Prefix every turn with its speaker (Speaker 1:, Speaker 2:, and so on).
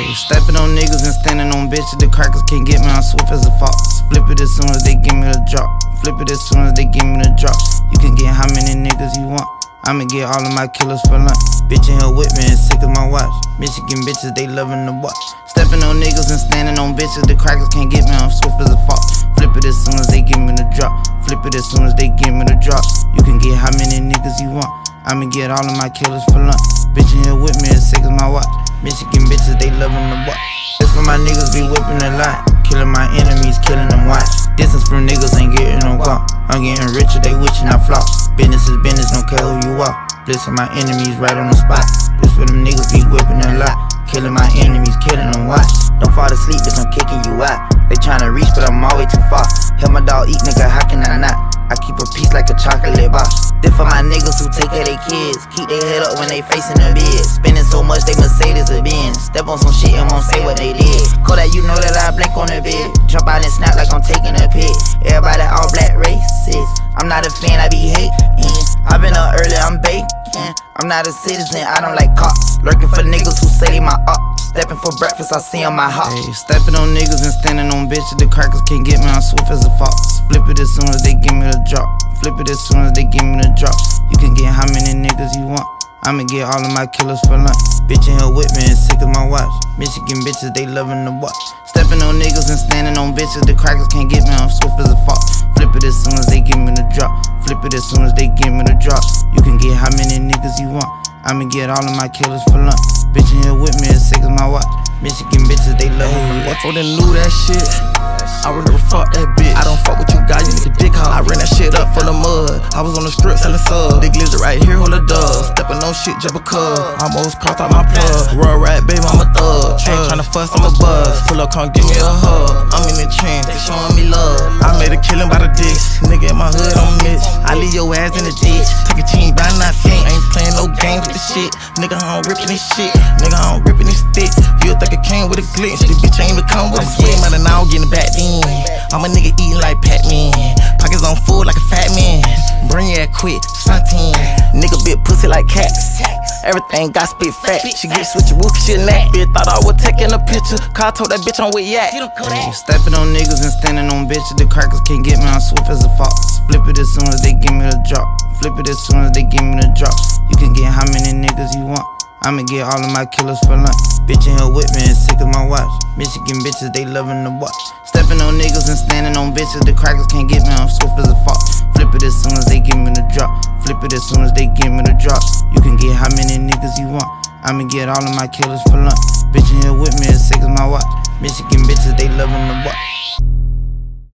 Speaker 1: Stepping on niggas and standing on bitches. The crackers can't get me, I'm swift as a fox. Flip it as soon as they give me the drop. Flip it as soon as they give me the drop. You can get how many niggas you want. I'ma get all of my killers for lunch. Bitch in here with me and sick of my watch. Michigan bitches, they loving the watch. Stepping on niggas and standing on bitches. The crackers can't get me, I'm swift as a fox. Flip it as soon as they give me the drop. Flip it as soon as they give me the drop. You can get how many niggas you want. I'ma get all of my killers for lunch. Bitch in here with me and sick of my watch. Michigan bitches, they loving the watch. This for my niggas be whipping a lot. Killing my enemies, killing them watch. Distance from niggas ain't getting no guap. I'm getting richer, they wishing I flop. Business is business, don't care who you are. Blessing my enemies right on the spot. This for them niggas be whipping a lot. Killing my enemies, killing them watch. Don't fall asleep, bitch, I'm kicking you out. They tryna reach, but I'm always too far. Help my dog eat, nigga, how can I not? I keep a piece like a chocolate box. This for my niggas who take care of their kids. Keep their head up when they facing the bed. Spending so much they Mercedes a Benz. Step on some shit and won't say what they did. Kodak, you know that I blink on the bed. Jump out and snap like I'm taking a pic. Everybody all black racist. I'm not a fan, I be hating. I been up early, I'm baking. I'm not a citizen, I don't like cops. Lurking for niggas who say they my ops. Stepping for breakfast, I see on my hop. Hey, stepping on niggas and standing on bitches. The crackers can't get me, I'm swift as a fox. Flip it as soon as they give me the drop. Flip it as soon as they give me the drop. You can get how many niggas you want. I'ma get all of my killers for lunch. Bitch in here with me and sick of my watch. Michigan bitches, they loving the watch. Stepping on niggas and standing on bitches. The crackers can't get me, I'm swift as a fox. Flip it as soon as they give me the drop. Flip it as soon as they give me the drop. You can get how many niggas you want. I'ma get all of my killers for lunch. Bitch in here with me and sick of my watch. Michigan bitches, they loving the watch.
Speaker 2: Before they knew that shit, I would never fuck that bitch. I don't fuck with you guys, you need a dick hole. I ran that shit up for the mud. I was on the strip selling subs. Big lizard right here, hold a dub. Stepping on shit, jump a cub. Almost cost out my plug. Roll right, baby, I'm a thug. Ain't tryna fuss, I'm a buzz. Pull up, come give me a hug. I'm in the trend, they showing me love. I made a killing by the dicks. Nigga in my hood on Mitch. I leave your ass in the ditch. Take a team, but I'm not faint. Ain't playing no games with the shit. Nigga, I don't rippin' this shit. Nigga, I don't rippin' this stick. You think it came with a glitch. This bitch ain't even come with a swing. Man, and now I'm getting back then. I'm a nigga eating like Pac-Man. Pockets on full like a fat man. Bring your ass quick, something. Nigga bit pussy like cats. Everything got spit fat. She get switchy woo, shit neck. Bitch thought I was taking a picture. Car told that bitch I'm with yak.
Speaker 1: Hey, stepping on niggas and standing on bitches. The crackers can't get me, I'm swift as a fox. Flip it as soon as they give me the drop. Flip it as soon as they give me the drop. You can get how many niggas you want. I'ma get all of my killers for lunch. Bitch in here with me and sick of my watch. Michigan bitches, they loving the watch. Stepping on niggas and standing on bitches. The crackers can't get me, I'm swift as a fox. Flip it as soon as they give me the drop. Flip it as soon as they give me the drop. You can get how many niggas you want. I'ma get all of my killers for lunch. Bitch in here with me and sick of my watch. Michigan bitches, they loving the watch.